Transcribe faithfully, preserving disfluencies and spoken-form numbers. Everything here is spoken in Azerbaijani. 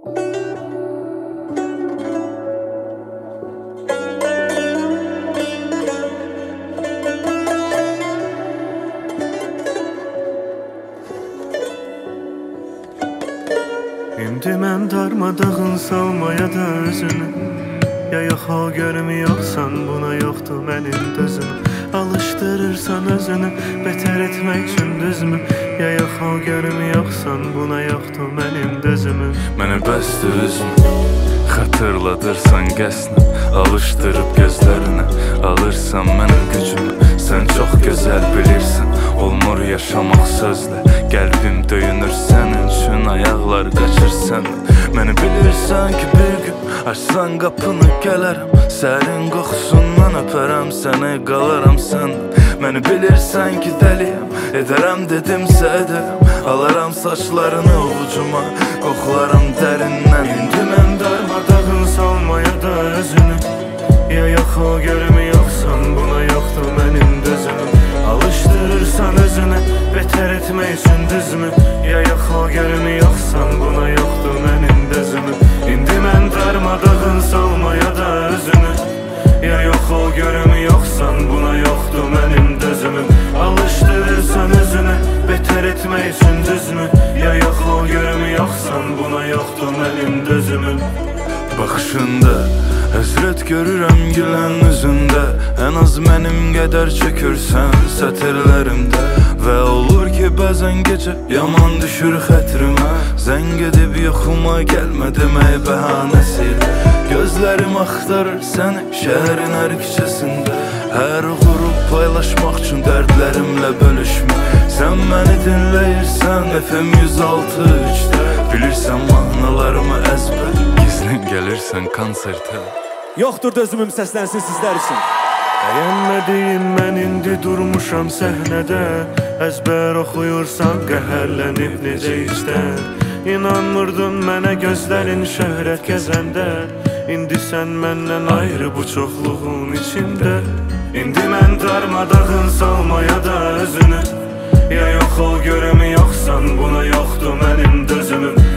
İndi mən darmadağın salmaya da özünü. Ya yox o görüm yoxsan buna yoxdur mənim dözüm. Alışdırırsan özünü betər etmək üçün düzmü? Ya yox o görüm yoxsan buna yoxdur mənim dözümüm. Mənə bəsdir üzüm, xatırladırsan qəsdən. Alışdırıb gözlərinə alırsan mənim gücümü. Sən çox gözəl bilirsən, olmur yaşamaq sözlə. Qəlbim döyünür sənin üçün, ayaqlar qaçır səndən. Məni bilirsən ki bir gün açsan qapını gələrəm. Sərin qoxusundan öpərəm səni, qalaram səndən. Məni bilirsən ki dəliyəm, edərəm dedimsə edərəm. Alaram saçlarını ovucuma, qoxularam dərindən. İndi mən darmadağın salmaya da özünü. Ya yox o görüm yoxsan buna yoxdur mənim dözümüm. Alışdırırsan özünü betər etmək üçün düzmü? Ya yox o görüm yoxsan buna yoxdur mənim dözümüm. İndi mən darmadağın salmaya da özünü. Ya yox o görüm yoxsan buna yoxdur mənim dözümüm. Alışdırırsan özünü betər etmək üçün düzmü? Ya yox o görüm yoxsan buna yoxdur mənim dözümüm. Baxışında həsrət görürəm gülən üzündə. Ən az mənim qədər çökürsən sətirlərimdə. Və olur ki bəzən gecə yaman düşür xətrimə. Zəng edib yoxuma gəlmə demək bəhanəsilə. Gözlərim axtarır səni şəhərin hər küçəsində. Hər qurub paylaşmaq üçün dərdlərimlə bölüşmə. Sən məni dinləyirsən F M yüz altı üçdə. Bilirsən mahnılarımı əzbər, gizlin gəlirsən konsertə. Yoxdur dözümüm səslənsin sizlər üçün. Bəyənmədiyim mən indi durmuşam səhnədə. Əzbər oxuyursan qəhərlənib necə içdən. İnanmırdın mənə gözlərin şöhrət gəzəndə. İndi sən məndən ayrı bu çoxluğun içində. İndi mən darmadağın salmaya da özünü. Ya yox ol görüm yoxsan buna yoxdur mənim dözümüm.